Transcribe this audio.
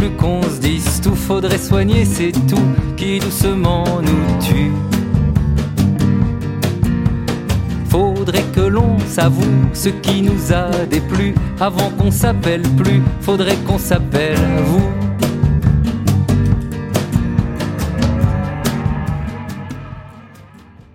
plus qu'on se dise tout, faudrait soigner, c'est tout qui doucement nous tue. Faudrait que l'on s'avoue ce qui nous a déplu avant qu'on s'appelle plus, faudrait qu'on s'appelle vous.